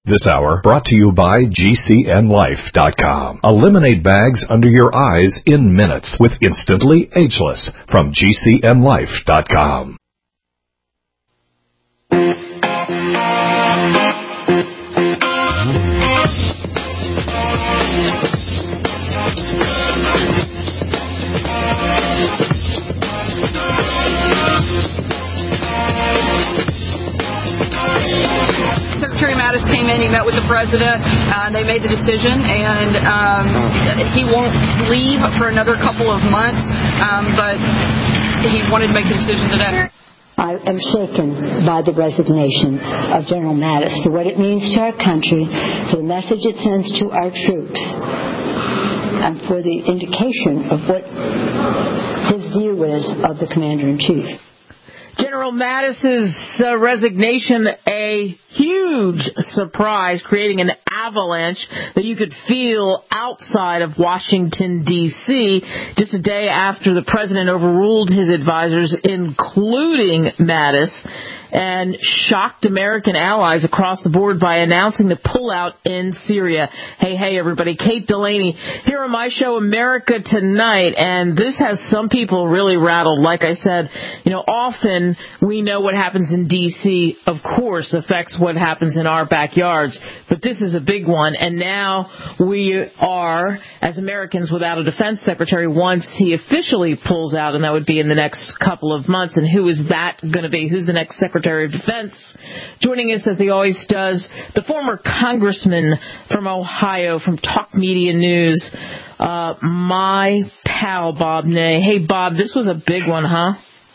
This hour brought to you by GCNLife.com. Eliminate bags under your eyes in minutes with Instantly Ageless from GCNLife.com. Secretary Mattis came in, he met with the president, they made the decision, and he won't leave for another couple of months, but he wanted to make the decision today. I am shaken by the resignation of General Mattis for what it means to our country, for the message it sends to our troops, and for the indication of what his view is of the Commander-in-Chief. General Mattis's resignation, a huge surprise, creating an avalanche that you could feel outside of Washington, D.C., just a day after the president overruled his advisors, including Mattis, and shocked American allies across the board by announcing the pullout in Syria. Hey, everybody. Kate Delaney here on my show, America Tonight, and this has some people really rattled. Like I said, often we know what happens in D.C., of course, affects what happens in our backyards, but this is a big one, and now we are, as Americans, without a defense secretary once he officially pulls out, and that would be in the next couple of months. And who is that going to be? Who's the next Secretary of Defense? Joining us, as he always does, the former congressman from Ohio, from Talk Media News, my pal, Bob Ney. Hey, Bob, this was a big one, huh?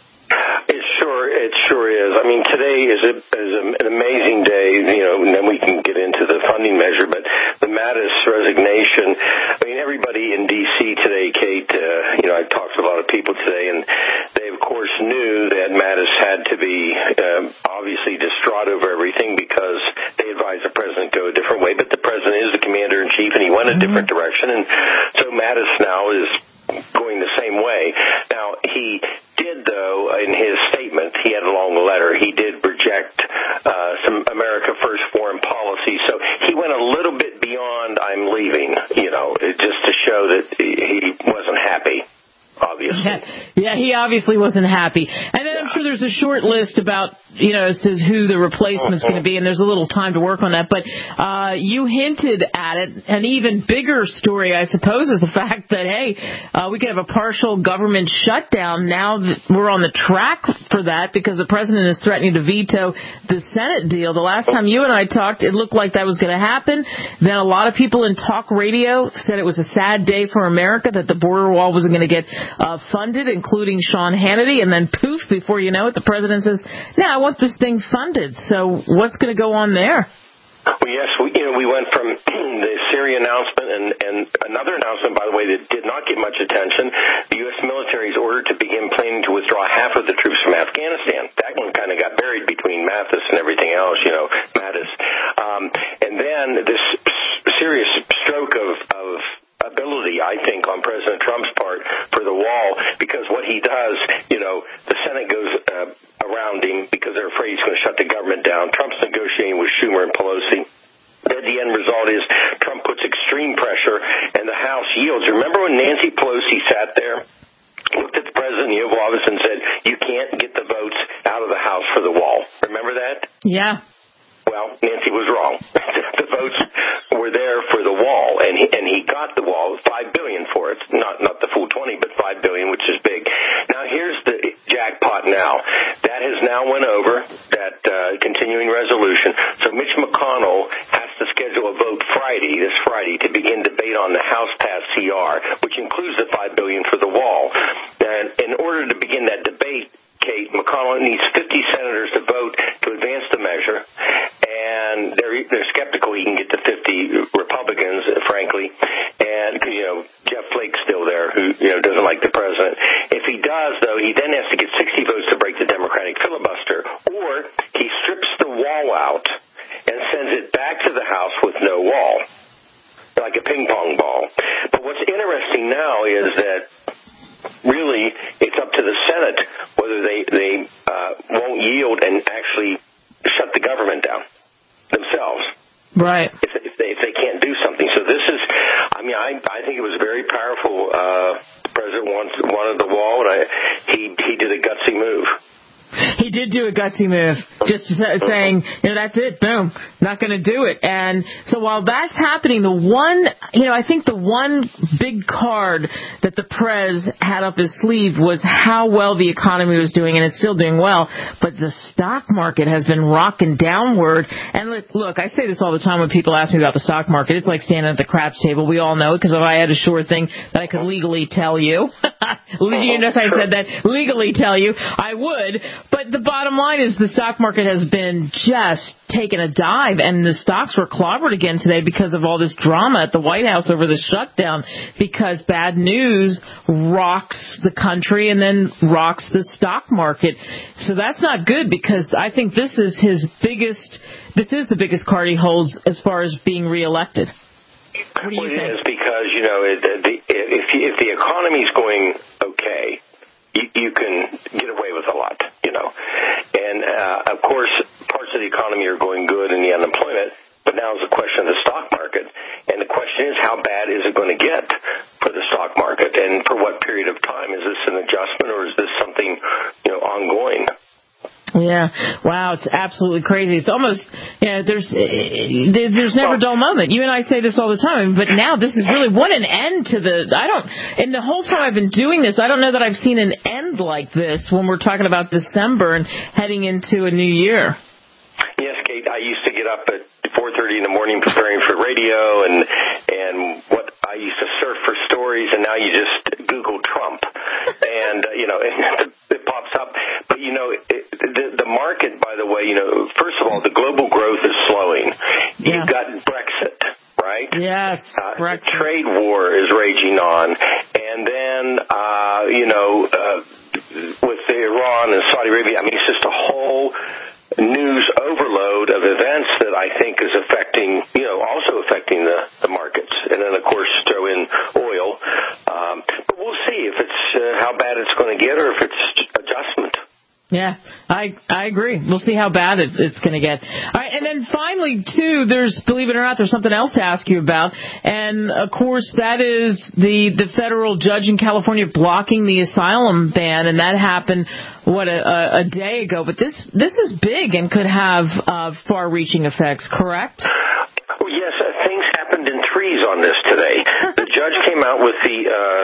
It sure is. I mean, today is an amazing day, and then we can get into the funding measure, but the Mattis resignation, I mean, everybody in D.C. today, Kate, I talked to a lot of people today, and they, of course, knew that Mattis had to be obviously distraught over everything because they advised the president to go a different way, but the president is the commander-in-chief, and he went a different direction, and so Mattis now is going the same way. Now, he did, though, in his statement, he had a long letter, he did reject some America First foreign policy, so he went a little bit beyond I'm leaving, just to show that he wasn't happy. Obviously. Yeah, he obviously wasn't happy. And then I'm sure there's a short list about, as to who the replacement's going to be, and there's a little time to work on that. But you hinted at it. An even bigger story, I suppose, is the fact that, hey, we could have a partial government shutdown now that we're on the track for that because the president is threatening to veto the Senate deal. The last time you and I talked, it looked like that was going to happen. Then a lot of people in talk radio said it was a sad day for America, that the border wall wasn't going to get funded, including Sean Hannity, and then poof, before you know it, the president says, I want this thing funded. So what's going to go on there? Well, yes, we went from the Syria announcement and another announcement, by the way, that did not get much attention. The U.S. military is ordered to begin planning to withdraw half of the troops from Afghanistan. That one kind of got buried between Mattis and everything else, Mattis. And then this serious stroke of ability, I think, on President Trump's part for the wall, because what he does, the Senate goes around him because they're afraid he's going to shut the government down. Trump's negotiating with Schumer and Pelosi. Then the end result is Trump puts extreme pressure and the House yields. Remember when Nancy Pelosi sat there, looked at the president of the Oval Office and said, you can't get the votes out of the House for the wall. Remember that? Yeah. Well, Nancy was wrong. The votes were there for the wall, and he got the wall, $5 billion for it, not the full 20, but $5 billion, which is big. Now here's the jackpot. Now that has now went over, that continuing resolution. So Mitch McConnell has to schedule a vote this Friday, to begin debate on the House passed CR, which includes the $5 billion for the wall. And in order to begin that debate, Kate, McConnell needs 50 senators to vote to advance the measure, and they're skeptical he can get to 50 Republicans, frankly, and Jeff Flake's still there, who doesn't like the president. If he does, though, he then has to get 60 votes to break the Democratic filibuster, or he strips the wall out and sends it back to the House with no wall, like a ping pong ball. But what's interesting now is that really, it's up to the Senate whether they won't yield and actually shut the government down themselves. Right. If they can't do something. So this is, I think it was very powerful. The president wanted the wall, and he did a gutsy move. He did do a gutsy move, just saying, that's it, boom, not going to do it. And so while that's happening, I think the one big card that the Prez had up his sleeve was how well the economy was doing, and it's still doing well, but the stock market has been rocking downward. And look, I say this all the time when people ask me about the stock market. It's like standing at the craps table. We all know it, because if I had a sure thing that I could legally tell you, you notice I said that, legally tell you, I would. But the bottom line is the stock market has been just taking a dive, and the stocks were clobbered again today because of all this drama at the White House over the shutdown, because bad news rocks the country and then rocks the stock market. So that's not good, because I think this is the biggest card he holds as far as being reelected. What do you think? It is, because, if the economy's going okay, you can get away with a lot, And, of course, parts of the economy are going good in the unemployment, but now is the question of the stock market. And the question is, how bad is it going to get for the stock market, and for what period of time? Is this an adjustment, or is this something, ongoing? Yeah. Wow. It's absolutely crazy. It's almost, there's never a dull moment. You and I say this all the time, but now this is really what an end to and the whole time I've been doing this, I don't know that I've seen an end like this when we're talking about December and heading into a new year. Yes, Kate, I used to get up at 4:30 in the morning preparing for radio, and what I used to surf for stories, and now you just Google Trump, and it pops up. But the market, by the way, first of all, the global growth is slowing. Yeah. You've got Brexit, right? Yes, Brexit. The trade war is raging on, and then with Iran and Saudi Arabia, it's just a whole news overload of events that I think is affecting the markets. And then, of course, throw in oil. But we'll see if it's how bad it's going to get, or if it's adjustment. Yeah, I agree. We'll see how bad it's going to get. All right, and then finally, too, believe it or not, there's something else to ask you about. And, of course, that is the federal judge in California blocking the asylum ban, and that happened, a day ago. But this is big and could have far-reaching effects, correct? Well, yes, things happened in threes on this today. The judge came out with the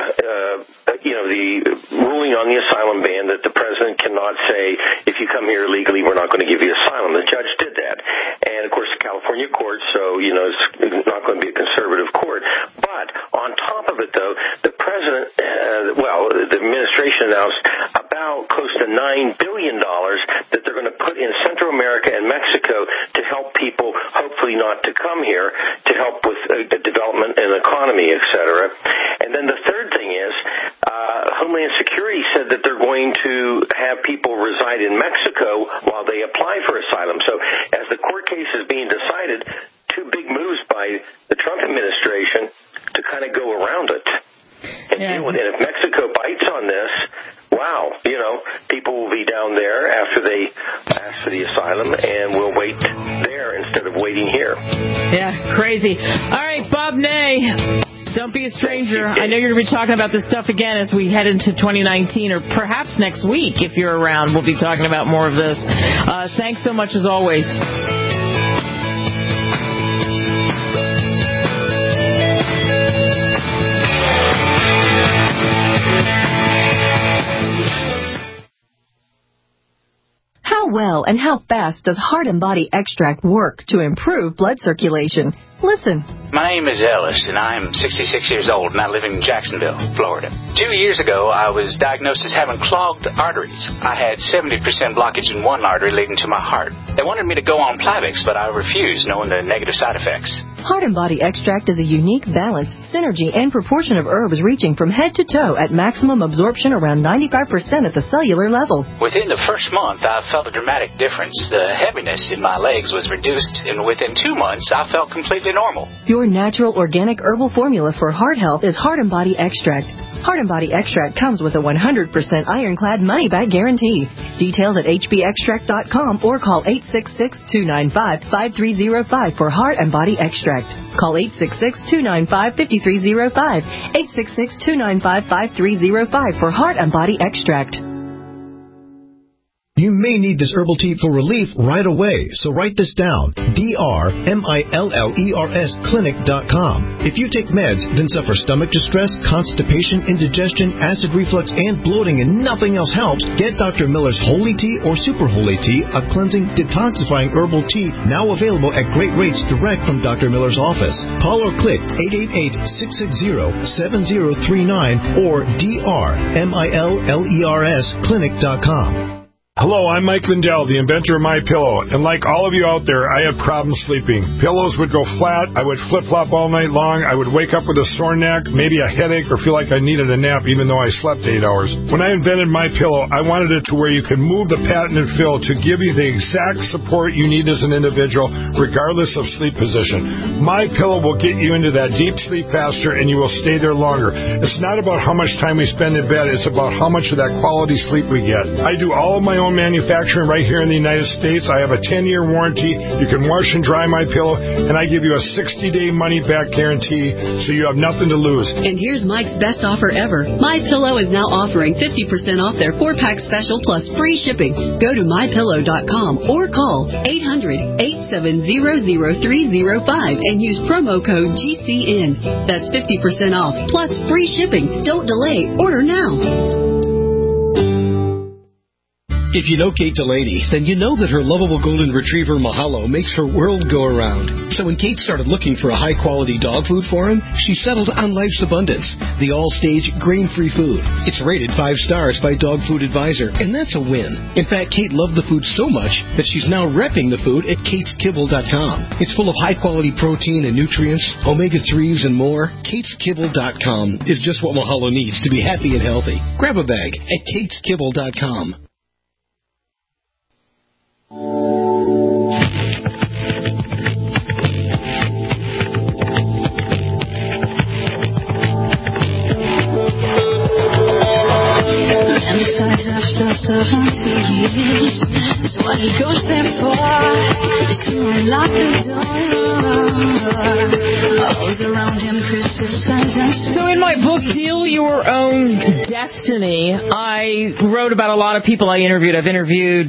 ruling on the asylum ban that the president cannot say, if you come here illegally, we're not going to give you asylum. The judge did that. And, of course, the California court, so, it's not going to be a conservative court. But on top of it, though, the president, the administration announced about close to $9 billion that they're going to put in Central America and Mexico to help people, hopefully not to come here, to help with development and economy, et cetera. And then the third thing is, Homeland Security said that they're going to have people reside in Mexico while they apply for asylum. So as the court case is being decided, two big moves by the Trump administration to kind of go around it and deal with it. And if Mexico bites on this, wow, people will be down there after they ask for the asylum, and we'll wait there instead of waiting here. Yeah, crazy. All right, Bob Ney. Don't be a stranger. I know you're going to be talking about this stuff again as we head into 2019, or perhaps next week if you're around. We'll be talking about more of this. Thanks so much as always. How well and how fast does Heart and Body Extract work to improve blood circulation? Listen. My name is Ellis, and I'm 66 years old, and I live in Jacksonville, Florida. 2 years ago, I was diagnosed as having clogged arteries. I had 70% blockage in one artery leading to my heart. They wanted me to go on Plavix, but I refused, knowing the negative side effects. Heart and Body Extract is a unique balance, synergy, and proportion of herbs reaching from head to toe at maximum absorption around 95% at the cellular level. Within the first month, I felt a dramatic difference. The heaviness in my legs was reduced, and within 2 months, I felt completely normal. Your natural organic herbal formula for heart health is Heart and Body Extract. Heart and Body Extract comes with a 100% ironclad money-back guarantee. Details at hbextract.com or call 866-295-5305 for Heart and Body Extract. Call 866-295-5305. 866-295-5305 for Heart and Body Extract. You may need this herbal tea for relief right away, so write this down. DRMILLERS clinic.com. If you take meds, then suffer stomach distress, constipation, indigestion, acid reflux, and bloating, and nothing else helps, get Dr. Miller's Holy Tea or Super Holy Tea, a cleansing, detoxifying herbal tea, now available at great rates direct from Dr. Miller's office. Call or click 888-660-7039 or DRMILLERS clinic.com. Hello, I'm Mike Lindell, the inventor of MyPillow, and like all of you out there, I had problems sleeping. Pillows would go flat, I would flip-flop all night long, I would wake up with a sore neck, maybe a headache, or feel like I needed a nap even though I slept 8 hours. When I invented MyPillow, I wanted it to where you could move the patented fill to give you the exact support you need as an individual, regardless of sleep position. MyPillow will get you into that deep sleep faster, and you will stay there longer. It's not about how much time we spend in bed, it's about how much of that quality sleep we get. I do all of my own manufacturing right here in the United States. I have a 10-year warranty. You can wash and dry MyPillow, and I give you a 60-day money-back guarantee, so you have nothing to lose. And here's Mike's best offer ever. MyPillow is now offering 50% off their 4-pack special plus free shipping. Go to MyPillow.com or call 800-870-0305 and use promo code GCN. That's 50% off plus free shipping. Don't delay. Order now. If you know Kate Delaney, then you know that her lovable golden retriever Mahalo makes her world go around. So when Kate started looking for a high-quality dog food for him, she settled on Life's Abundance, the all-stage grain-free food. It's rated 5 stars by Dog Food Advisor, and that's a win. In fact, Kate loved the food so much that she's now repping the food at KatesKibble.com. It's full of high-quality protein and nutrients, omega-3s, and more. KatesKibble.com is just what Mahalo needs to be happy and healthy. Grab a bag at KatesKibble.com. Besides, after 72 years, that's what he goes there for. To unlock the door. Those around him criticize and so in my book, Deal Your Own Destiny, I wrote about a lot of people I interviewed. I've interviewed,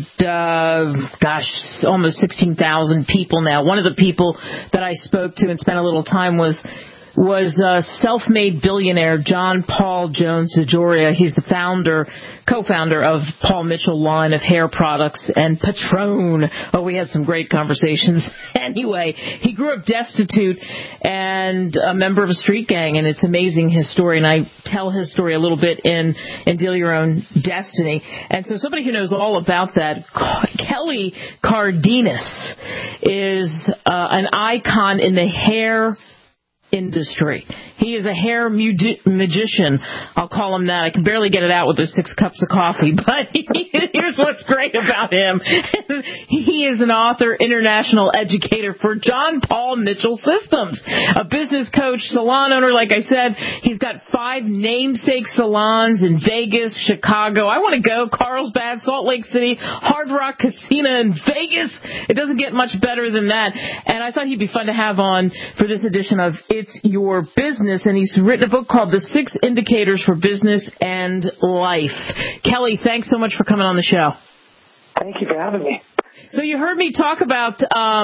almost 16,000 people now. One of the people that I spoke to and spent a little time with was self-made billionaire John Paul Jones DeJoria. He's the co-founder of Paul Mitchell line of hair products and Patron. Oh, we had some great conversations. Anyway, he grew up destitute and a member of a street gang, and it's amazing his story. And I tell his story a little bit in Deal Your Own Destiny. And so somebody who knows all about that, Kelly Cardenas, is an icon in the hair industry. He is a hair magician. I'll call him that. I can barely get it out with those 6 cups of coffee, but here's what's great about him. He is an author, international educator for John Paul Mitchell Systems, a business coach, salon owner. Like I said, he's got 5 namesake salons in Vegas, Chicago. I want to go. Carlsbad, Salt Lake City, Hard Rock Casino in Vegas. It doesn't get much better than that. And I thought he'd be fun to have on for this edition of It's Your Business. And he's written a book called The 6 Indicators for Business and Life. Kelly, thanks so much for coming on the show. Thank you for having me. So you heard me talk about,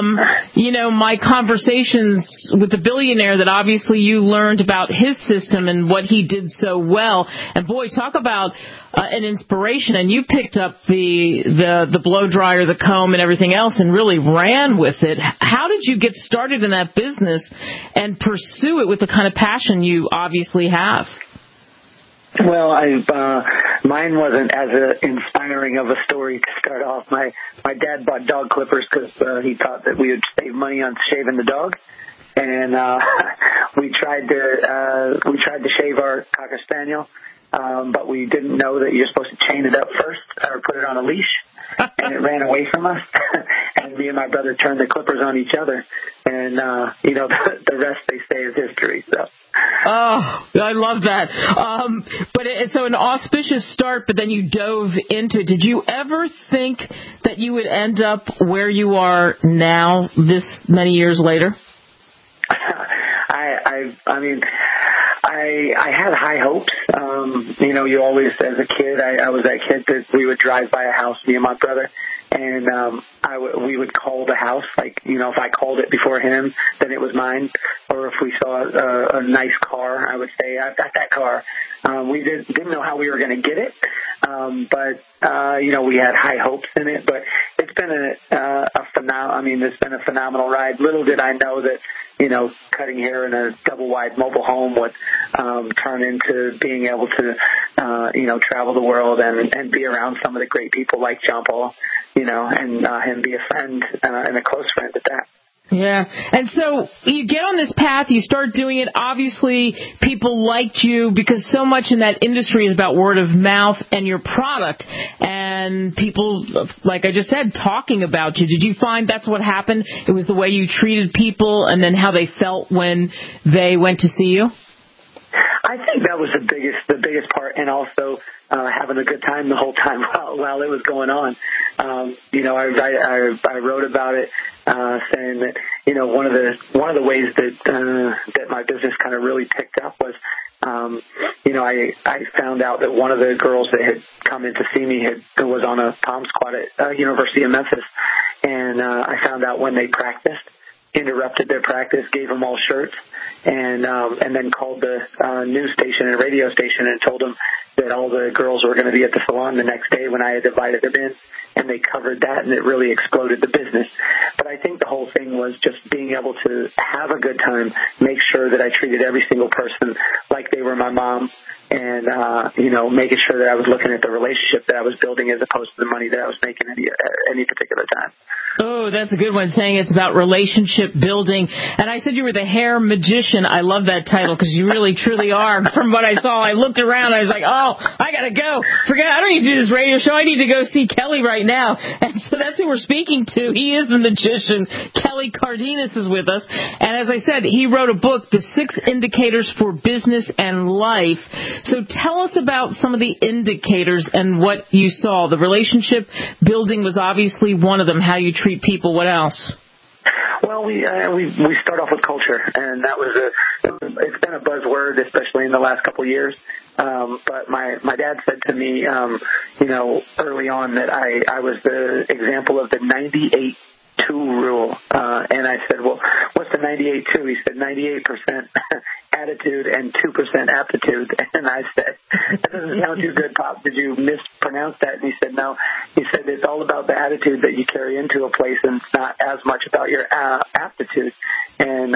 my conversations with the billionaire that obviously you learned about his system and what he did so well. And boy, talk about an inspiration. And you picked up the blow dryer, the comb, and everything else and really ran with it. How did you get started in that business and pursue it with the kind of passion you obviously have? Well, mine wasn't as inspiring of a story to start off. My dad bought dog clippers because he thought that we would save money on shaving the dog, and we tried to shave our Cocker Spaniel. but we didn't know that you're supposed to chain it up first or put it on a leash. And it ran away from us. And me and my brother turned the clippers on each other. And, the rest, they say, is history. So. Oh, I love that. So an auspicious start, but then you dove into it. Did you ever think that you would end up where you are now, this many years later? I had high hopes. You always, as a kid, I was that kid that we would drive by a house, me and my brother, and we would call the house. Like, if I called it before him, then it was mine. Or if we saw a nice car, I would say, I've got that car. We didn't know how we were going to get it, but we had high hopes in it. But it's been it's been a phenomenal ride. Little did I know that, cutting hair in a double-wide mobile home would turn into being able to, travel the world and be around some of the great people like John Paul, and him be a friend and a close friend at that. Yeah. And so you get on this path, you start doing it. Obviously, people liked you because so much in that industry is about word of mouth and your product. And people, like I just said, talking about you. Did you find that's what happened? It was the way you treated people and then how they felt when they went to see you? I think that was the biggest part, and also having a good time the whole time while it was going on. I wrote about it, saying that one of the ways that my business kind of really picked up was, I found out that one of the girls that had come in to see me was on a pom squad at University of Memphis, and I found out when they practiced. Interrupted their practice, gave them all shirts, and then called the news station and radio station and told them that all the girls were going to be at the salon the next day when I had invited them in, and they covered that, and it really exploded the business. But I think the whole thing was just being able to have a good time, make sure that I treated every single person like they were my mom, and making sure that I was looking at the relationship that I was building as opposed to the money that I was making at any particular time. Oh, that's a good one, saying it's about relationship building. And I said you were the hair magician. I love that title because you really, truly are. From what I saw, I looked around. I was like, oh, I got to go. I don't need to do this radio show. I need to go see Kelly right now. And so that's who we're speaking to. He is the magician. Kelly Cardenas is with us. And as I said, he wrote a book, The 6 Indicators for Business and Life. So tell us about some of the indicators and what you saw. The relationship building was obviously one of them, how you treat people. What else? Well, we start off with culture, and that was it's been a buzzword, especially in the last couple of years. But my dad said to me, early on that I was the example of the 98-2 rule, and I said, well, what's the 98-2? He said 98% attitude and 2% aptitude. And I said, that doesn't sound too good, Pop. Did you mispronounce that? And he said, no. He said, it's all about the attitude that you carry into a place, and it's not as much about your aptitude. And,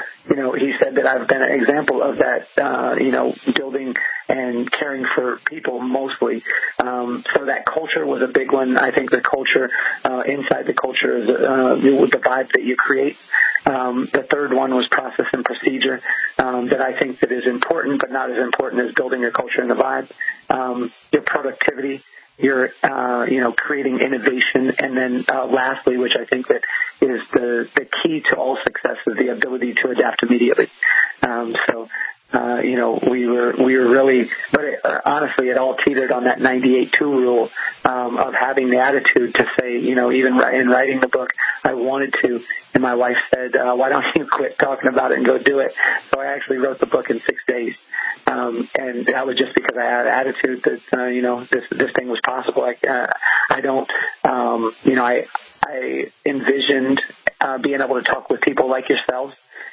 he said that I've been an example of that, building and caring for people mostly. So that culture was a big one. I think the culture, inside the culture is the vibe that you create. The third one was process and procedure, that I think that is important, but not as important as building your culture and the vibe. Your productivity, your, creating innovation. And then, lastly, which I think that is the key to all success, is the ability to adapt immediately. We were really, but honestly, it all teetered on that 98-2 rule, of having the attitude to say, even in writing the book, I wanted to, and my wife said, why don't you quit talking about it and go do it? So I actually wrote the book in 6 days. And that was just because I had an attitude that, this thing was possible. I envisioned, being able to talk with people like yourselves,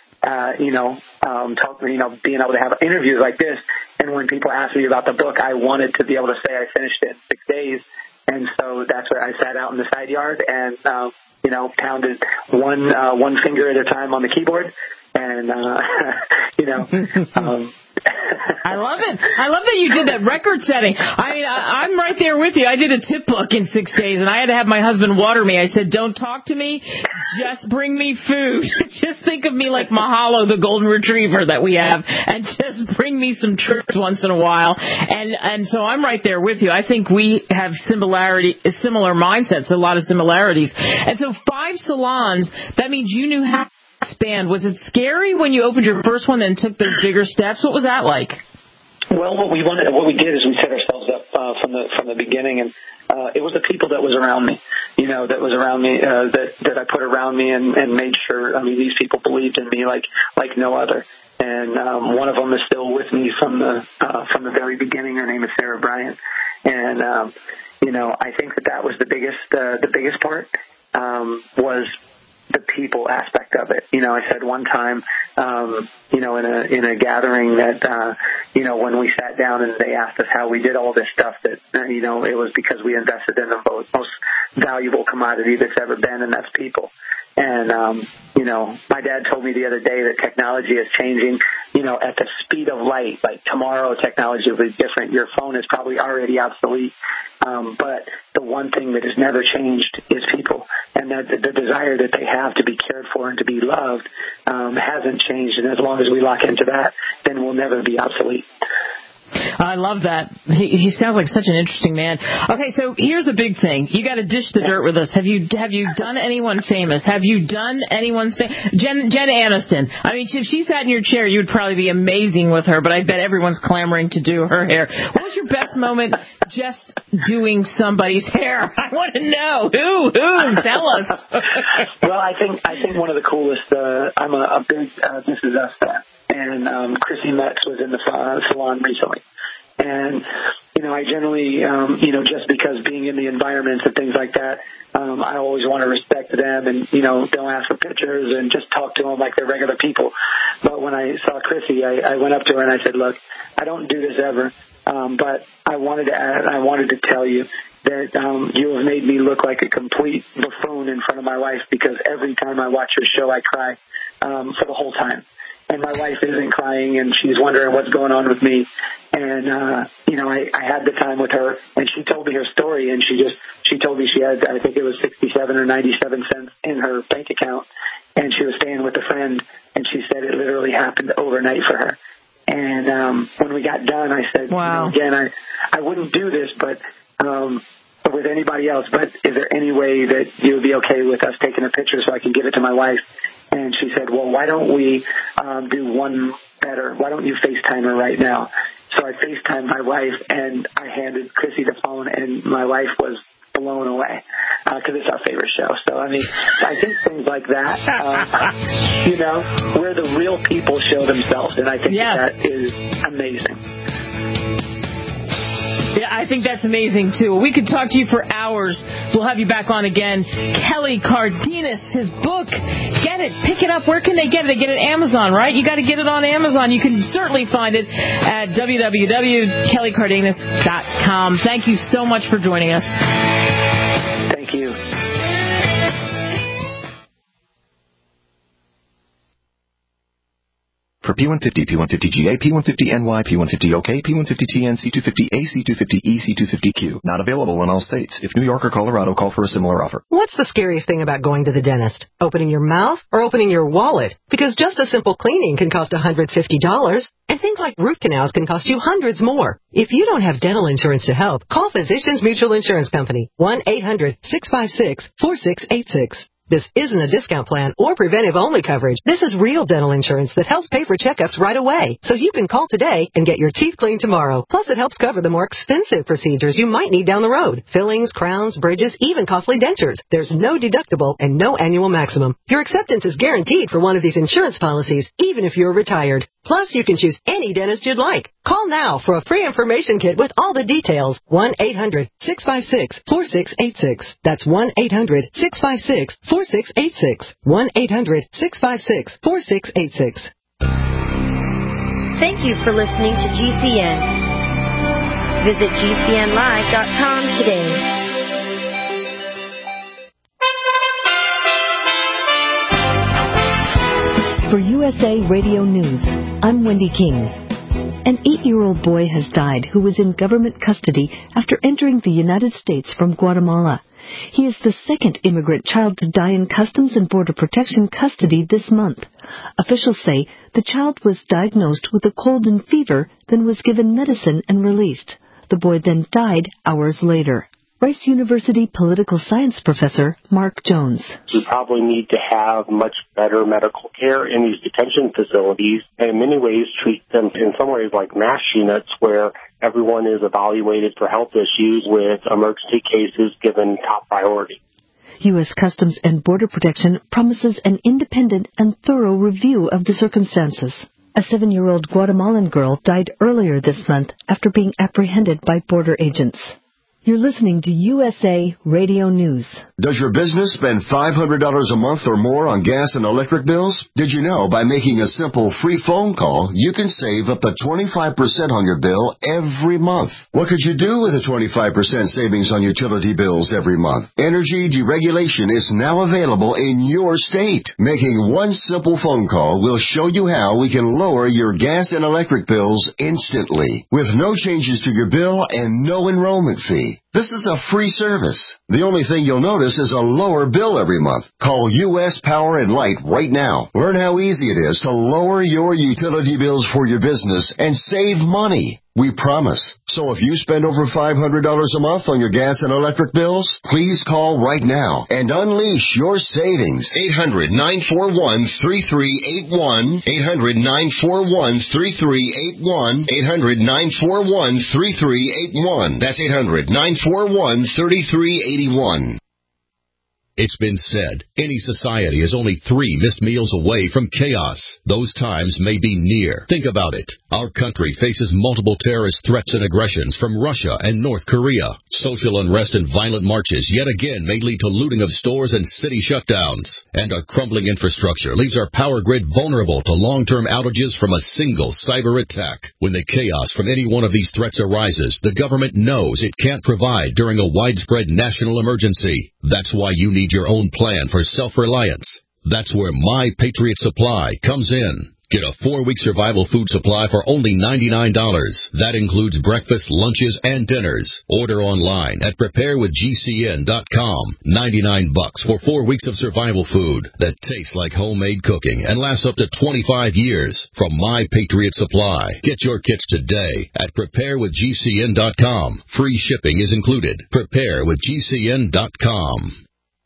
being able to have interviews like this. And when people asked me about the book, I wanted to be able to say I finished it in 6 days. And so that's where I sat out in the side yard and, pounded one finger at a time on the keyboard and And, I love it. I love that you did that record setting. I mean, I'm right there with you. I did a tip book in 6 days, and I had to have my husband water me. I said, don't talk to me. Just bring me food. Just think of me like Mahalo, the golden retriever that we have, and just bring me some treats once in a while. And so I'm right there with you. I think we have similar mindsets, a lot of similarities. And so 5 salons, that means you knew how to expand. Was it scary when you opened your first one and took those bigger steps? What was that like? Well, what we did is we set ourselves up from the beginning, and it was the people that was around me, that I put around me and made sure. I mean, these people believed in me like no other. And one of them is still with me from the very beginning. Her name is Sarah Bryant, and I think that was the biggest part was the people aspect of it. I said one time, in a gathering that, when we sat down and they asked us how we did all this stuff, that, it was because we invested in the most valuable commodity that's ever been, and that's people. And, my dad told me the other day that technology is changing, at the speed of light. Like tomorrow, technology will be different. Your phone is probably already obsolete. But the one thing that has never changed is people. And that the desire that they have to be cared for and to be loved, hasn't changed. And as long as we lock into that, then we'll never be obsolete. I love that. He sounds like such an interesting man. Okay, so here's the big thing. You got to dish the dirt with us. Have you done anyone famous? Have you done anyone's Jen Aniston? I mean, if she sat in your chair, you would probably be amazing with her, but I bet everyone's clamoring to do her hair. What was your best moment just doing somebody's hair? I want to know. Who? Tell us. Well, I think one of the coolest, I'm a big This Is Us fan. And Chrissy Metz was in the salon recently. And, I generally, just because being in the environments and things like that, I always want to respect them and, don't ask for pictures and just talk to them like they're regular people. But when I saw Chrissy, I went up to her and I said, look, I don't do this ever, but I wanted to tell you that you have made me look like a complete buffoon in front of my wife, because every time I watch your show, I cry for the whole time. And my wife isn't crying, and she's wondering what's going on with me. And, I had the time with her, and she told me her story, and she told me she had, I think it was 67 or 97 cents in her bank account, and she was staying with a friend, and she said it literally happened overnight for her. And when we got done, I said, wow. Again, I wouldn't do this, but with anybody else, but is there any way that you would be okay with us taking a picture so I can give it to my wife? And she said, well, why don't we do one better? Why don't you FaceTime her right now? So I FaceTimed my wife, and I handed Chrissy the phone, and my wife was blown away because it's our favorite show. So, I think things like that, where the real people show themselves, and I think that is amazing. Yeah, I think that's amazing, too. We could talk to you for hours. We'll have you back on again. Kelly Cardenas, his book. Get it. Pick it up. Where can they get it? They get it at Amazon, right? You got to get it on Amazon. You can certainly find it at www.kellycardenas.com. Thank you so much for joining us. Thank you. For P150, P150GA, P150NY, P150OK, P150TN, C250A, C250E, C250Q. Not available in all states. If New York or Colorado, call for a similar offer. What's the scariest thing about going to the dentist? Opening your mouth or opening your wallet? Because just a simple cleaning can cost $150, and things like root canals can cost you hundreds more. If you don't have dental insurance to help, call Physicians Mutual Insurance Company, 1-800-656-4686. This isn't a discount plan or preventive-only coverage. This is real dental insurance that helps pay for checkups right away. So you can call today and get your teeth cleaned tomorrow. Plus, it helps cover the more expensive procedures you might need down the road. Fillings, crowns, bridges, even costly dentures. There's no deductible and no annual maximum. Your acceptance is guaranteed for one of these insurance policies, even if you're retired. Plus, you can choose any dentist you'd like. Call now for a free information kit with all the details. 1-800-656-4686. That's 1-800-656-4686. 1-800-656-4686. Thank you for listening to GCN. Visit GCNlive.com today. For USA Radio News, I'm Wendy King. An 8-year-old boy has died who was in government custody after entering the United States from Guatemala. He is the second immigrant child to die in Customs and Border Protection custody this month. Officials say the child was diagnosed with a cold and fever, then was given medicine and released. The boy then died hours later. Rice University political science professor Mark Jones. We probably need to have much better medical care in these detention facilities, and in many ways treat them in some ways like mass units where everyone is evaluated for health issues with emergency cases given top priority. U.S. Customs and Border Protection promises an independent and thorough review of the circumstances. A 7-year-old Guatemalan girl died earlier this month after being apprehended by border agents. You're listening to USA Radio News. Does your business spend $500 a month or more on gas and electric bills? Did you know by making a simple free phone call, you can save up to 25% on your bill every month? What could you do with a 25% savings on utility bills every month? Energy deregulation is now available in your state. Making one simple phone call will show you how we can lower your gas and electric bills instantly, with no changes to your bill and no enrollment fee. This is a free service. The only thing you'll notice is a lower bill every month. Call U.S. Power and Light right now. Learn how easy it is to lower your utility bills for your business and save money. We promise. So if you spend over $500 a month on your gas and electric bills, please call right now and unleash your savings. 800-941-3381. 800-941-3381. 800-941-3381. That's 800-941-3381. It's been said, any society is only 3 missed meals away from chaos. Those times may be near. Think about it. Our country faces multiple terrorist threats and aggressions from Russia and North Korea. Social unrest and violent marches yet again may lead to looting of stores and city shutdowns. And our crumbling infrastructure leaves our power grid vulnerable to long-term outages from a single cyber attack. When the chaos from any one of these threats arises, the government knows it can't provide during a widespread national emergency. That's why you need your own plan for self-reliance. That's where My Patriot Supply comes in. Get a 4-week survival food supply for only $99. That includes breakfast, lunches, and dinners. Order online at preparewithgcn.com. $99 for 4 weeks of survival food that tastes like homemade cooking and lasts up to 25 years. From My Patriot Supply. Get your kits today at preparewithgcn.com. Free shipping is included. Preparewithgcn.com.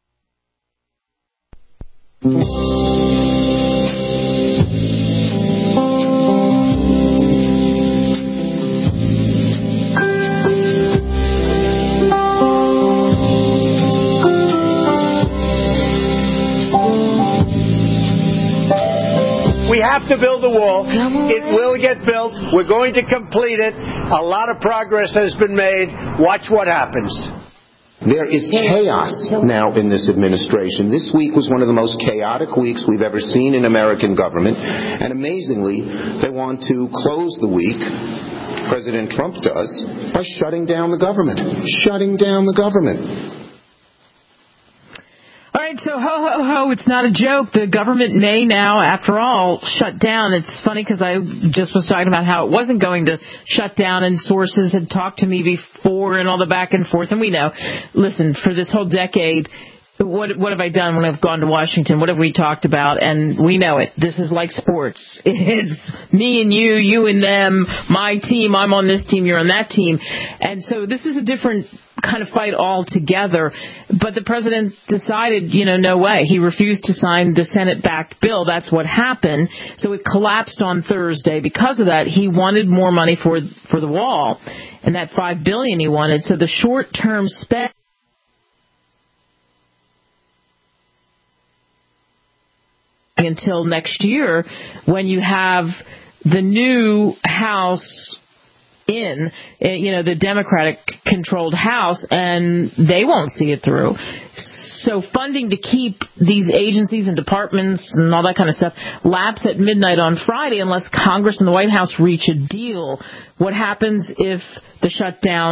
We have to build the wall. It will get built. We're going to complete it. A lot of progress has been made. Watch what happens. There is chaos now in this administration. This week was one of the most chaotic weeks we've ever seen in American government. And amazingly, they want to close the week, President Trump does, by shutting down the government. Shutting down the government. All right, so ho, it's not a joke. The government may now, after all, shut down. It's funny because I just was talking about how it wasn't going to shut down, and sources had talked to me before and all the back and forth. And we know, listen, for this whole decade, what have I done when I've gone to Washington? What have we talked about? And we know it. This is like sports. It's me and you, you and them, my team, I'm on this team, you're on that team. And so this is a different kind of fight altogether. But the president decided, no way. He refused to sign the Senate-backed bill. That's what happened. So it collapsed on Thursday. Because of that, he wanted more money for the wall, and that $5 billion he wanted. So the short-term spend until next year, when you have the new House in, the Democratic-controlled House, and they won't see it through. So funding to keep these agencies and departments and all that kind of stuff lapse at midnight on Friday unless Congress and the White House reach a deal. What happens if the shutdown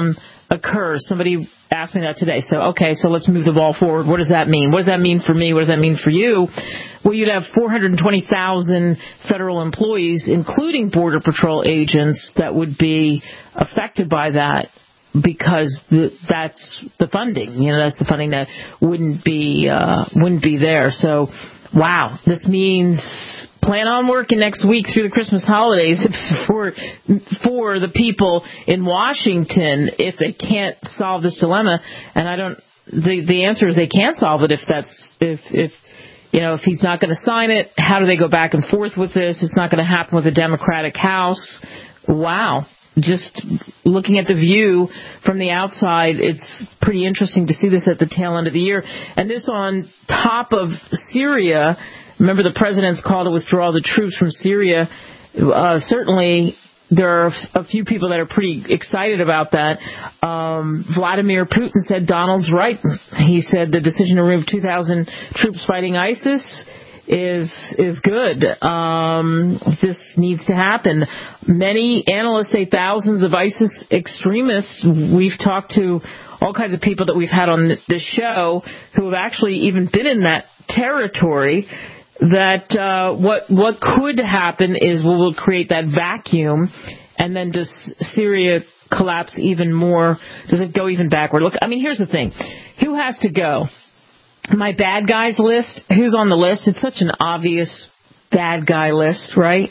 occurs. Somebody asked me that today. So let's move the ball forward. What does that mean? What does that mean for me? What does that mean for you? Well, you'd have 420,000 federal employees, including Border Patrol agents, that would be affected by that because that's the funding. That's the funding that wouldn't be there. So, wow, this means plan on working next week through the Christmas holidays for the people in Washington if they can't solve this dilemma. And the answer is they can't solve it if he's not going to sign it. How do they go back and forth with this? It's not going to happen with the Democratic House. Wow. Just looking at the view from the outside, it's pretty interesting to see this at the tail end of the year. And this on top of Syria. Remember, the president's call to withdraw the troops from Syria. Certainly, there are a few people that are pretty excited about that. Vladimir Putin said Donald's right. He said the decision to remove 2,000 troops fighting ISIS is good. This needs to happen. Many analysts say thousands of ISIS extremists. We've talked to all kinds of people that we've had on this show who have actually even been in that territory. That what could happen is we'll create that vacuum, and then does Syria collapse even more? Does it go even backward? Look, here's the thing. Who has to go? My bad guys list, who's on the list? It's such an obvious bad guy list, right?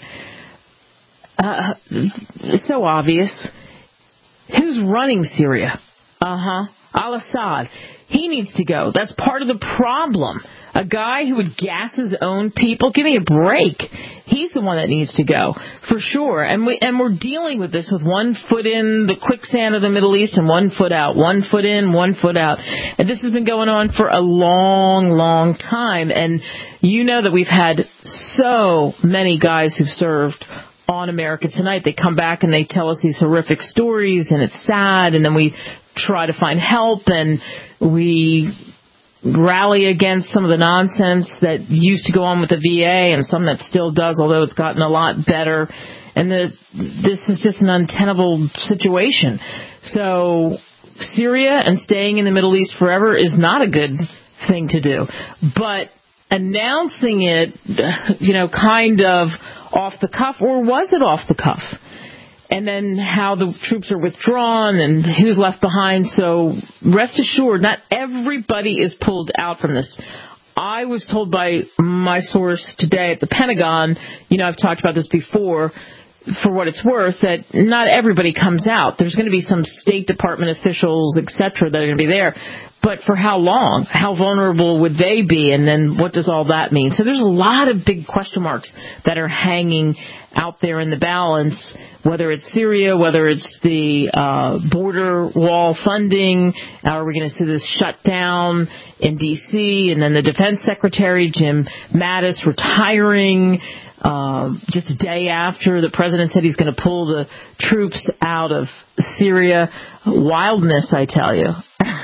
It's so obvious. Who's running Syria? Al-Assad. He needs to go. That's part of the problem. A guy who would gas his own people, give me a break. He's the one that needs to go, for sure. And we're dealing with this with 1 foot in the quicksand of the Middle East and 1 foot out, 1 foot in, 1 foot out. And this has been going on for a long, long time. And you know that we've had so many guys who've served on America Tonight. They come back and they tell us these horrific stories, and it's sad, and then we try to find help, and we rally against some of the nonsense that used to go on with the VA and some that still does, although it's gotten a lot better. And this is just an untenable situation. So Syria and staying in the Middle East forever is not a good thing to do. But announcing it, kind of off the cuff, or was it off the cuff? And then how the troops are withdrawn and who's left behind. So rest assured, not everybody is pulled out from this. I was told by my source today at the Pentagon, I've talked about this before, for what it's worth, that not everybody comes out. There's going to be some State Department officials, et cetera, that are going to be there. But for how long? How vulnerable would they be? And then what does all that mean? So there's a lot of big question marks that are hanging out there in the balance, whether it's Syria, whether it's the border wall funding. Are we going to see this shut down in D.C.? And then the Defense Secretary, Jim Mattis, retiring just a day after the president said he's going to pull the troops out of Syria. Wildness, I tell you.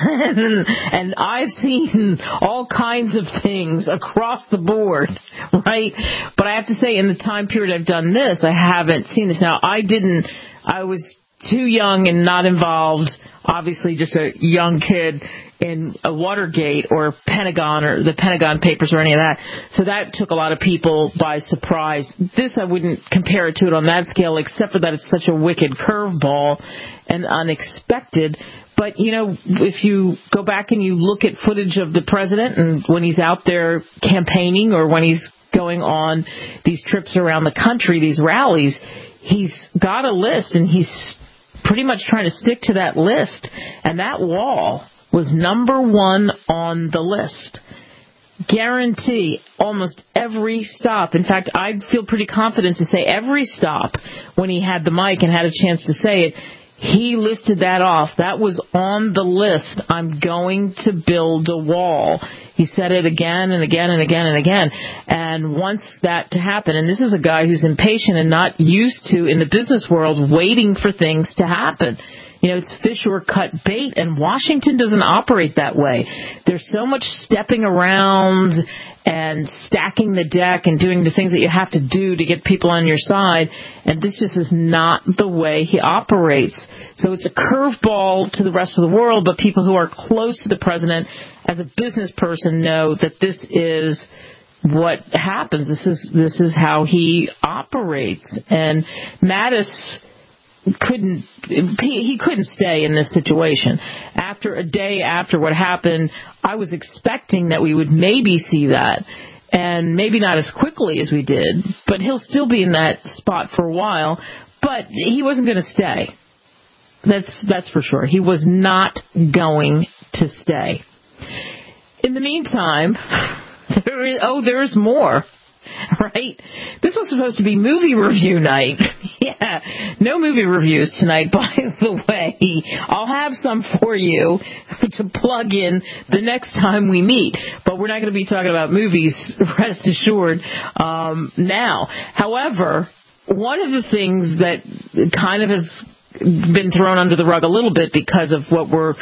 And I've seen all kinds of things across the board, right? But I have to say, in the time period I've done this, I haven't seen this. Now, I was too young and not involved, obviously just a young kid, in a Watergate or Pentagon or the Pentagon Papers or any of that. So that took a lot of people by surprise. This, I wouldn't compare it to it on that scale, except for that it's such a wicked curveball and unexpected. But, if you go back and you look at footage of the president and when he's out there campaigning or when he's going on these trips around the country, these rallies, he's got a list and he's pretty much trying to stick to that list. And that wall was number 1 on the list. Guarantee almost every stop. In fact, I'd feel pretty confident to say every stop when he had the mic and had a chance to say it, he listed that off. That was on the list. I'm going to build a wall. He said it again and again and again and again. And wants that to happen. And this is a guy who's impatient and not used to, in the business world, waiting for things to happen. It's fish or cut bait, and Washington doesn't operate that way. There's so much stepping around and stacking the deck and doing the things that you have to do to get people on your side. And this just is not the way he operates. So it's a curveball to the rest of the world, but people who are close to the president as a business person know that this is what happens. This is how he operates. And Mattis couldn't stay in this situation. After a day after what happened, I was expecting that we would maybe see that, and maybe not as quickly as we did, but he'll still be in that spot for a while. But he wasn't going to stay. That's for sure. He was not going to stay. In the meantime, there's more. Right? This was supposed to be movie review night. Yeah, no movie reviews tonight, by the way. I'll have some for you to plug in the next time we meet, but we're not going to be talking about movies, rest assured, now. However, one of the things that kind of has been thrown under the rug a little bit because of what we're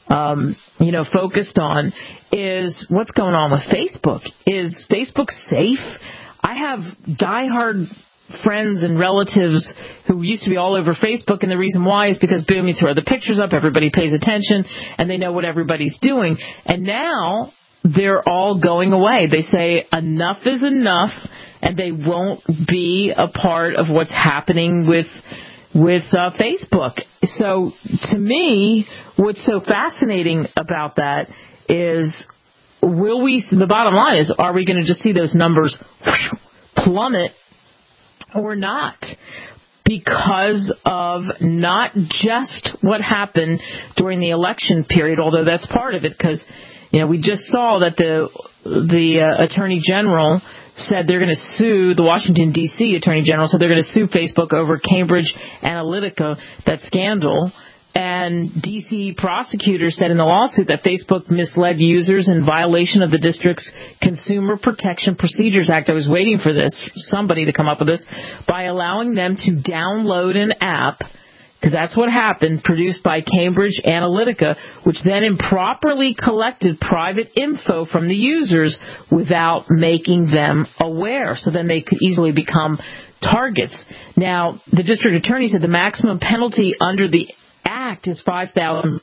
focused on is what's going on with Facebook. Is Facebook safe? I have diehard friends and relatives who used to be all over Facebook, and the reason why is because, boom, you throw the pictures up, everybody pays attention, and they know what everybody's doing. And now they're all going away. They say enough is enough, and they won't be a part of what's happening with Facebook. So to me, what's so fascinating about that is, the bottom line is, are we going to just see those numbers plummet or not? Because of not just what happened during the election period, although that's part of it, because we just saw that the Attorney General said they're going to sue, the Washington, D.C. Attorney General said they're going to sue Facebook over Cambridge Analytica, that scandal. And D.C. prosecutors said in the lawsuit that Facebook misled users in violation of the district's Consumer Protection Procedures Act. I was waiting for somebody to come up with this, by allowing them to download an app, because that's what happened, produced by Cambridge Analytica, which then improperly collected private info from the users without making them aware. So then they could easily become targets. Now, the district attorney said the maximum penalty under the Act is $5,000.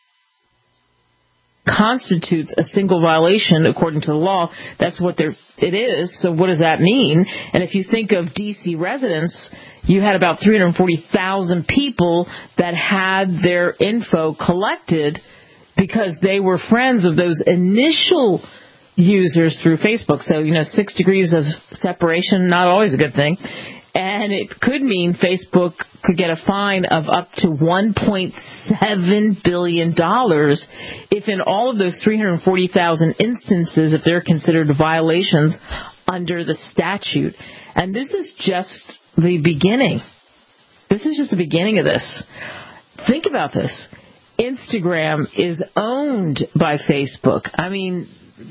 Constitutes a single violation according to the law. That's what it is. So what does that mean? And if you think of D.C. residents, you had about 340,000 people that had their info collected because they were friends of those initial users through Facebook. So, 6 degrees of separation, not always a good thing. And it could mean Facebook could get a fine of up to $1.7 billion if in all of those 340,000 instances, if they're considered violations under the statute. And this is just the beginning. This is just the beginning of this. Think about this. Instagram is owned by Facebook. I mean,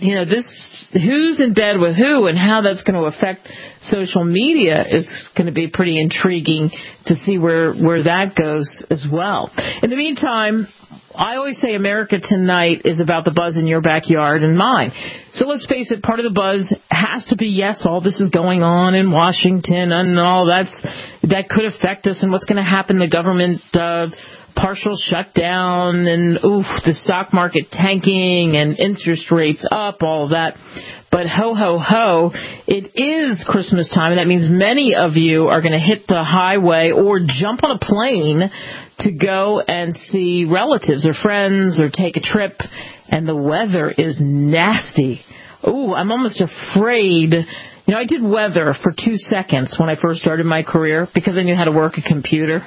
who's in bed with who and how that's going to affect social media is going to be pretty intriguing to see where that goes as well. In the meantime, I always say America Tonight is about the buzz in your backyard and mine. So let's face it, part of the buzz has to be, yes, all this is going on in Washington and all that could affect us and what's going to happen, the government partial shutdown and the stock market tanking and interest rates up, all of that. But ho, ho, ho, it is Christmas time, and that means many of you are going to hit the highway or jump on a plane to go and see relatives or friends or take a trip, and the weather is nasty. I'm almost afraid. I did weather for 2 seconds when I first started my career because I knew how to work a computer.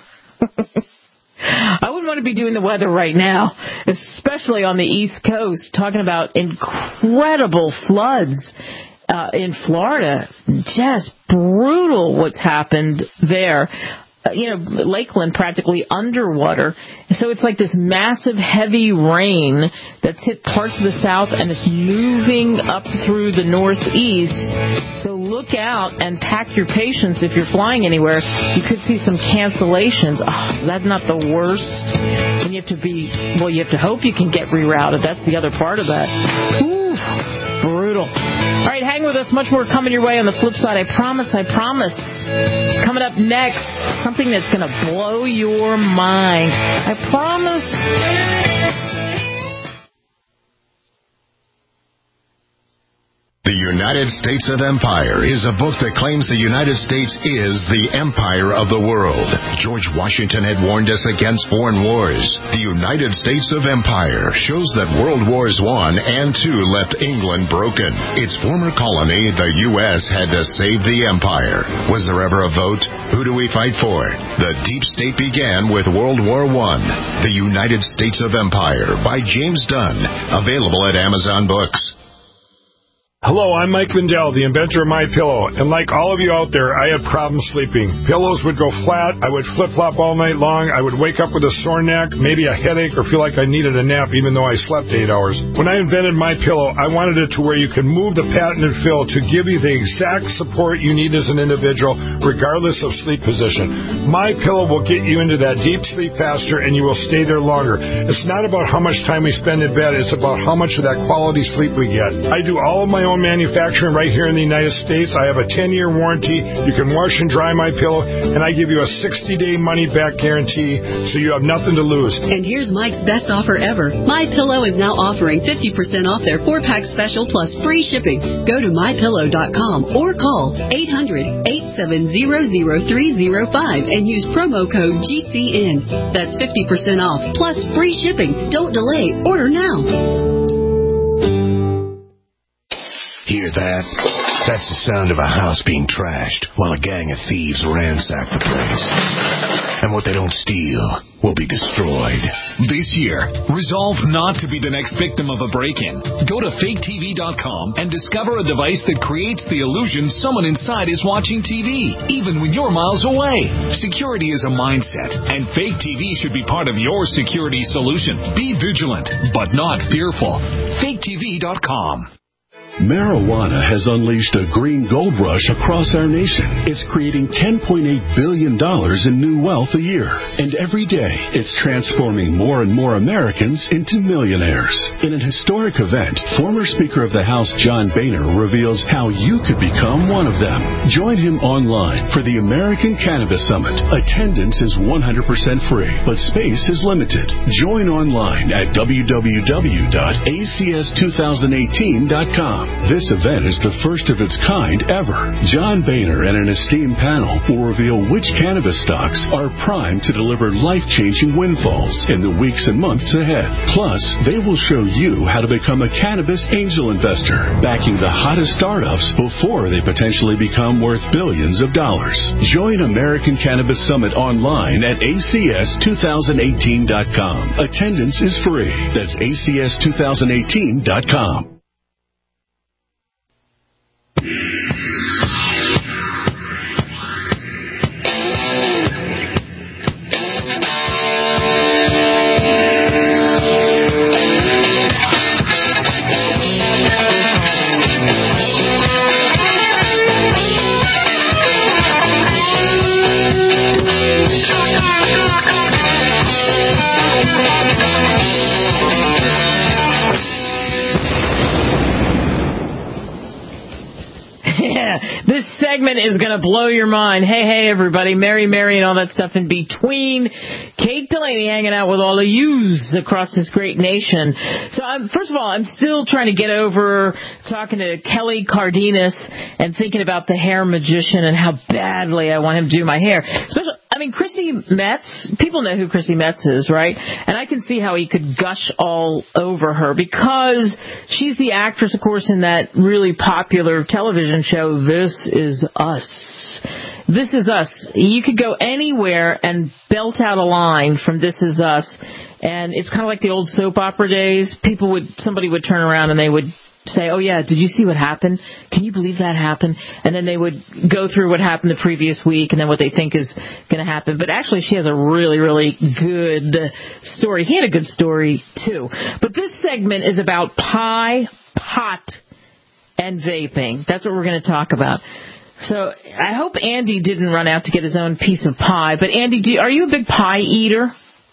I wouldn't want to be doing the weather right now, especially on the East Coast, talking about incredible floods in Florida. Just brutal what's happened there. Lakeland practically underwater. So it's like this massive heavy rain that's hit parts of the south and it's moving up through the northeast. So look out and pack your patience if you're flying anywhere. You could see some cancellations. That's not the worst. And you have to hope you can get rerouted. That's the other part of that. Brutal. brutal. All right, hang with us. Much more coming your way on the flip side. I promise. Coming up next, something that's going to blow your mind. I promise. The United States of Empire is a book that claims the United States is the empire of the world. George Washington had warned us against foreign wars. The United States of Empire shows that World Wars I and II left England broken. Its former colony, the U.S., had to save the empire. Was there ever a vote? Who do we fight for? The Deep State began with World War I. The United States of Empire by James Dunn. Available at Amazon Books. Hello, I'm Mike Lindell, the inventor of MyPillow, and like all of you out there, I had problems sleeping. Pillows would go flat, I would flip-flop all night long, I would wake up with a sore neck, maybe a headache, or feel like I needed a nap even though I slept 8 hours. When I invented MyPillow, I wanted it to where you can move the patented fill to give you the exact support you need as an individual, regardless of sleep position. MyPillow will get you into that deep sleep faster, and you will stay there longer. It's not about how much time we spend in bed, it's about how much of that quality sleep we get. I do all of my own manufacturing right here in the United States. I have a 10-year warranty. You can wash and dry MyPillow, and I give you a 60-day money-back guarantee, so you have nothing to lose. And here's Mike's best offer ever. MyPillow is now offering 50% off their 4-pack special plus free shipping. Go to MyPillow.com or call 800-870-0305 and use promo code GCN. That's 50% off plus free shipping. Don't delay. Order now. Hear that? That's the sound of a house being trashed while a gang of thieves ransack the place. And what they don't steal will be destroyed. This year, resolve not to be the next victim of a break-in. Go to faketv.com and discover a device that creates the illusion someone inside is watching TV, even when you're miles away. Security is a mindset, and Fake TV should be part of your security solution. Be vigilant, but not fearful. faketv.com. Marijuana has unleashed a green gold rush across our nation. It's creating $10.8 billion in new wealth a year. And every day, it's transforming more and more Americans into millionaires. In an historic event, former Speaker of the House John Boehner reveals how you could become one of them. Join him online for the American Cannabis Summit. Attendance is 100% free, but space is limited. Join online at www.acs2018.com. This event is the first of its kind ever. John Boehner and an esteemed panel will reveal which cannabis stocks are primed to deliver life-changing windfalls in the weeks and months ahead. Plus, they will show you how to become a cannabis angel investor, backing the hottest startups before they potentially become worth billions of dollars. Join American Cannabis Summit online at acs2018.com. Attendance is free. That's acs2018.com. This segment is going to blow your mind. Hey, everybody. Mary, and all that stuff in between. Kate Delaney hanging out with all of yous across this great nation. So, first of all, I'm still trying to get over talking to Kelly Cardenas and thinking about the hair magician and how badly I want him to do my hair. Especially, Chrissy Metz, people know who Chrissy Metz is, right? And I can see how he could gush all over her because she's the actress, of course, in that really popular television show, This Is Us. This Is Us. You could go anywhere and belt out a line from This Is Us, and it's kind of like the old soap opera days. Somebody would turn around and they would say, oh yeah, did you see what happened? Can you believe that happened? And then they would go through what happened the previous week and then what they think is going to happen. But actually she has a really, really good story. He had a good story too. But this segment is about pie, pot, and vaping. That's what we're going to talk about. So I hope Andy didn't run out to get his own piece of pie. But Andy, are you a big pie eater?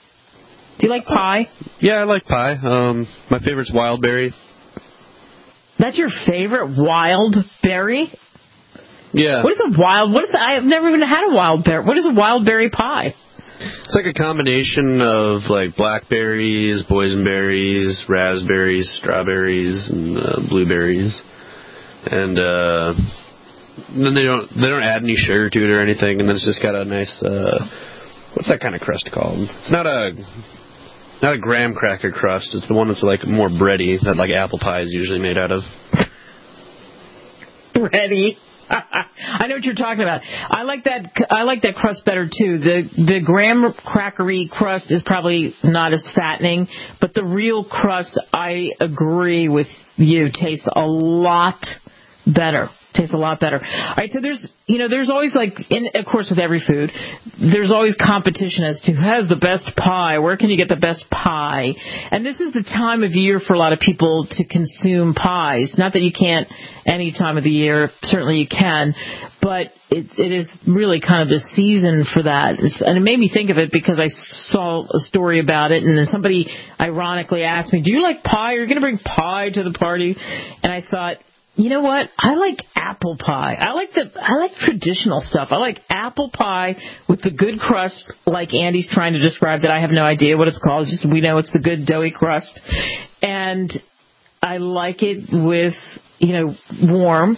Do you like pie? Yeah, I like pie. My favorite's wild berry. That's your favorite wild berry? Yeah. I've never even had a wild berry. What is a wild berry pie? It's like a combination of like blackberries, boysenberries, raspberries, strawberries, and blueberries. And then they don't add any sugar to it or anything, and then it's just got a nice what's that kind of crust called? It's not a graham cracker crust. It's the one that's like more bready that like apple pie is usually made out of. Bready. I know what you're talking about. I like that crust better too. The graham crackery crust is probably not as fattening, but the real crust, I agree with you, tastes a lot better. Tastes a lot better. All right, so there's always of course with every food, there's always competition as to who has the best pie, where can you get the best pie? And this is the time of year for a lot of people to consume pies. Not that you can't any time of the year, certainly you can, but it is really kind of the season for that. And it made me think of it because I saw a story about it, and then somebody ironically asked me, do you like pie? Are you going to bring pie to the party? And I thought, you know what? I like apple pie. I like traditional stuff. I like apple pie with the good crust, like Andy's trying to describe that I have no idea what it's called. Just we know it's the good doughy crust. And I like it with, warm.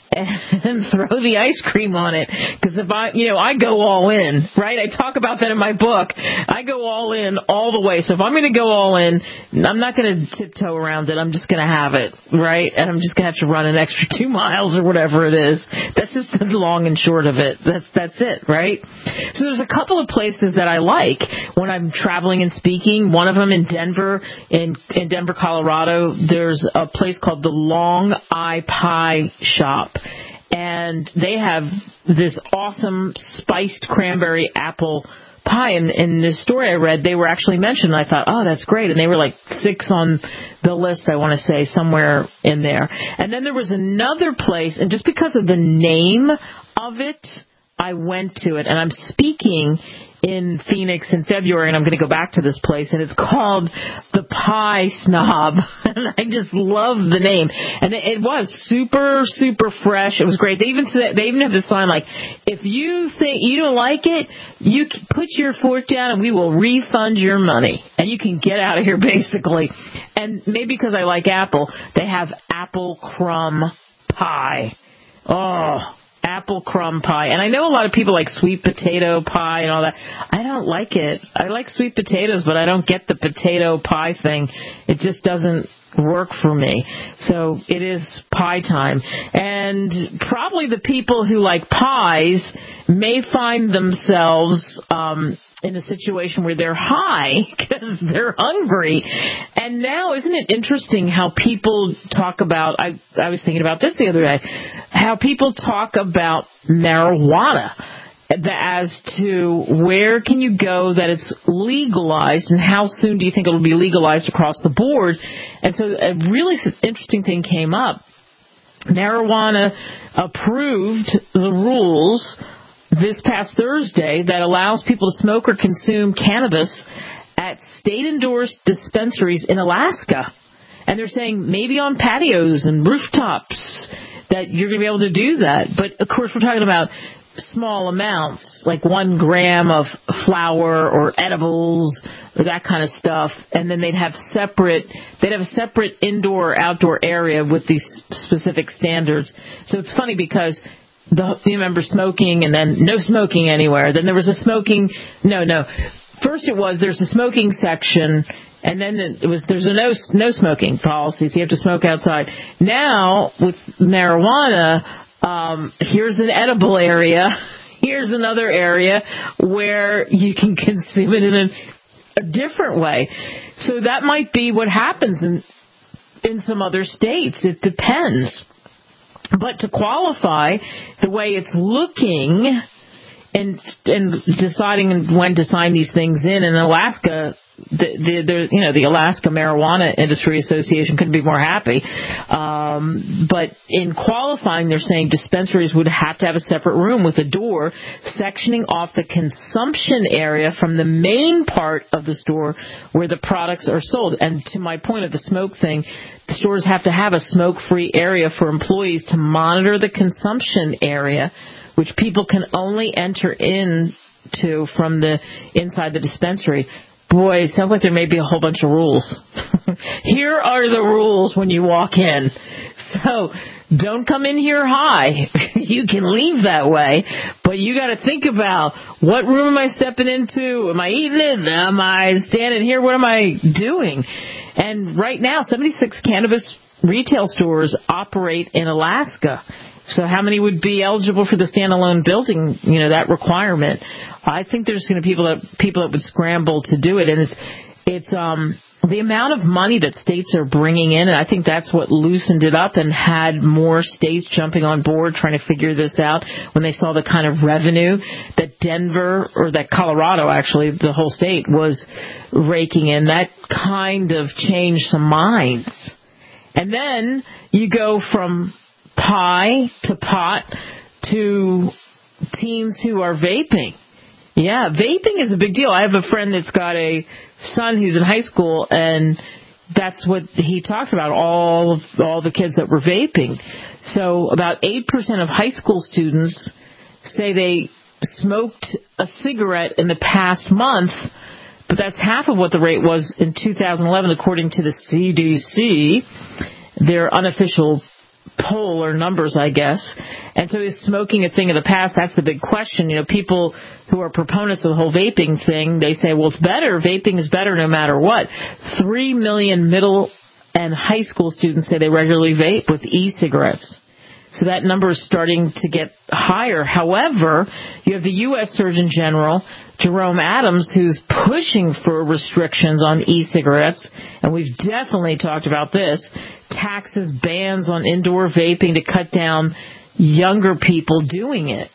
And throw the ice cream on it. Because if I go all in, right? I talk about that in my book. I go all in all the way. So if I'm going to go all in, I'm not going to tiptoe around it. I'm just going to have it, right? And I'm just going to have to run an extra 2 miles or whatever it is. That's just the long and short of it. That's it, right? So there's a couple of places that I like when I'm traveling and speaking. One of them in Denver, in Denver, Colorado. There's a place called the Long Eye Pie Shop. And they have this awesome spiced cranberry apple pie. And in this story I read, they were actually mentioned. And I thought, oh, that's great. And they were like 6 on the list, I want to say, somewhere in there. And then there was another place, and just because of the name of it, I went to it. And I'm speaking in Phoenix in February, and I'm going to go back to this place, and it's called the Pie Snob, and I just love the name. And it was super, super fresh. It was great. They even have this sign like, if you think you don't like it, you can put your fork down, and we will refund your money, and you can get out of here, basically. And maybe because I like apple, they have apple crumb pie. Oh, apple crumb pie. And I know a lot of people like sweet potato pie and all that. I don't like it. I like sweet potatoes, but I don't get the potato pie thing. It just doesn't work for me. So it is pie time. And probably the people who like pies may find themselves in a situation where they're high because they're hungry. And now, isn't it interesting how people talk about, I was thinking about this the other day, how people talk about marijuana as to where can you go that it's legalized and how soon do you think it will be legalized across the board. And so a really interesting thing came up. Marijuana approved the rules this past Thursday that allows people to smoke or consume cannabis at state-endorsed dispensaries in Alaska. And they're saying maybe on patios and rooftops that you're going to be able to do that. But, of course, we're talking about small amounts, like 1 gram of flour or edibles or that kind of stuff. And then they'd have a separate indoor-outdoor area with these specific standards. So it's funny because you remember smoking and then no smoking anywhere. Then there was a smoking, First there's a smoking section, and then there's a no smoking policy, so you have to smoke outside. Now, with marijuana, here's an edible area, here's another area where you can consume it in a different way. So that might be what happens in some other states. It depends. But to qualify, the way it's looking in deciding when to sign these things in Alaska. The Alaska Marijuana Industry Association couldn't be more happy. But in qualifying, they're saying dispensaries would have to have a separate room with a door sectioning off the consumption area from the main part of the store where the products are sold. And to my point of the smoke thing, the stores have to have a smoke-free area for employees to monitor the consumption area, which people can only enter into from the inside the dispensary. Boy, it sounds like there may be a whole bunch of rules. Here are the rules when you walk in. So don't come in here high. You can leave that way, but you got to think about what room am I stepping into? Am I eating it? Am I standing here? What am I doing? And right now, 76 cannabis retail stores operate in Alaska. So how many would be eligible for the standalone building, that requirement? I think there's going to be people that would scramble to do it. And it's the amount of money that states are bringing in, and I think that's what loosened it up and had more states jumping on board trying to figure this out when they saw the kind of revenue that Denver, or that Colorado, actually, the whole state, was raking in. That kind of changed some minds. And then you go from pie to pot to teens who are vaping. Yeah, vaping is a big deal. I have a friend that's got a son who's in high school, and that's what he talked about, all the kids that were vaping. So about 8% of high school students say they smoked a cigarette in the past month, but that's half of what the rate was in 2011, according to the CDC, their unofficial poll or numbers, I guess. And so is smoking a thing of the past? That's the big question. People who are proponents of the whole vaping thing, they say, well, it's better. Vaping is better no matter what. 3 million middle and high school students say they regularly vape with e-cigarettes. So that number is starting to get higher. However, you have the U.S. Surgeon General, Jerome Adams, who's pushing for restrictions on e-cigarettes, and we've definitely talked about this, taxes, bans on indoor vaping to cut down younger people doing it.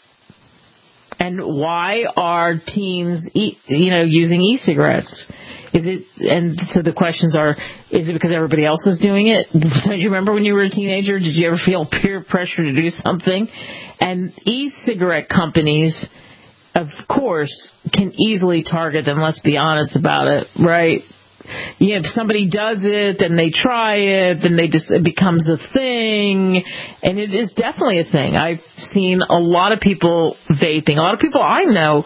And why are teens, using e-cigarettes? And so the questions are, is it because everybody else is doing it? Don't you remember when you were a teenager? Did you ever feel peer pressure to do something? And e-cigarette companies, of course, can easily target them. Let's be honest about it, right? If somebody does it, then they try it, then it becomes a thing, and it is definitely a thing. I've seen a lot of people vaping. A lot of people I know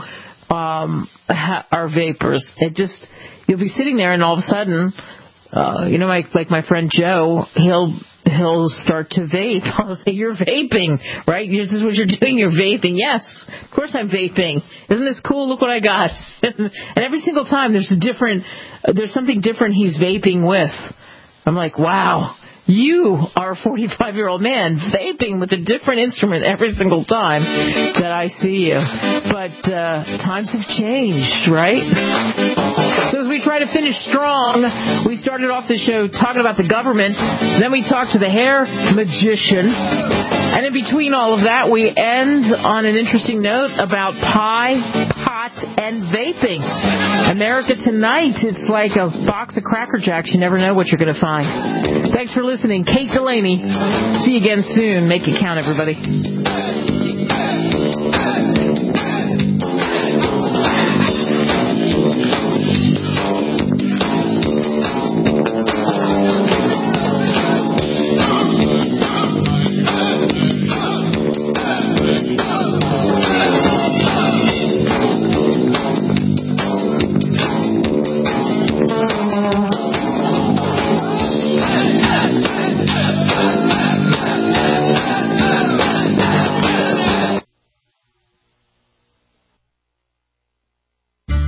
are vapors. You'll be sitting there, and all of a sudden, like my friend Joe, he'll start to vape. I'll say, you're vaping, right? This is what you're doing. You're vaping. Yes, of course I'm vaping. Isn't this cool? Look what I got. And every single time there's something different he's vaping with. I'm like, wow, you are a 45-year-old man vaping with a different instrument every single time that I see you. But times have changed, right? So as we try to finish strong, we started off the show talking about the government. Then we talked to the hair magician. And in between all of that, we end on an interesting note about pie, pot, and vaping. America Tonight, it's like a box of Cracker Jacks. You never know what you're going to find. Thanks for listening. Kate Delaney. See you again soon. Make it count, everybody.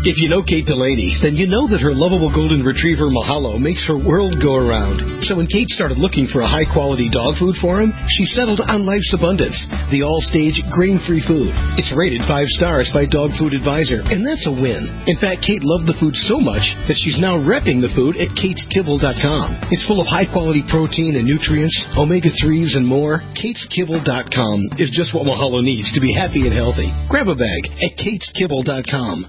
If you know Kate Delaney, then you know that her lovable golden retriever Mahalo makes her world go around. So when Kate started looking for a high-quality dog food for him, she settled on Life's Abundance, the all-stage grain-free food. It's rated 5 stars by Dog Food Advisor, and that's a win. In fact, Kate loved the food so much that she's now repping the food at KatesKibble.com. It's full of high-quality protein and nutrients, omega-3s, and more. KatesKibble.com is just what Mahalo needs to be happy and healthy. Grab a bag at KatesKibble.com.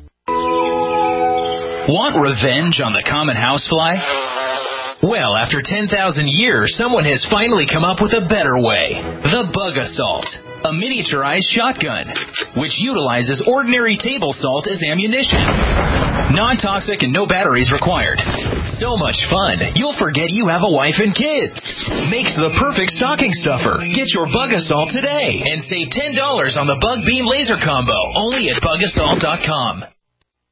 Want revenge on the common housefly? Well, after 10,000 years, someone has finally come up with a better way. The Bug Assault, a miniaturized shotgun, which utilizes ordinary table salt as ammunition. Non-toxic and no batteries required. So much fun, you'll forget you have a wife and kids. Makes the perfect stocking stuffer. Get your Bug Assault today and save $10 on the Bug Beam Laser Combo, only at BugAssault.com.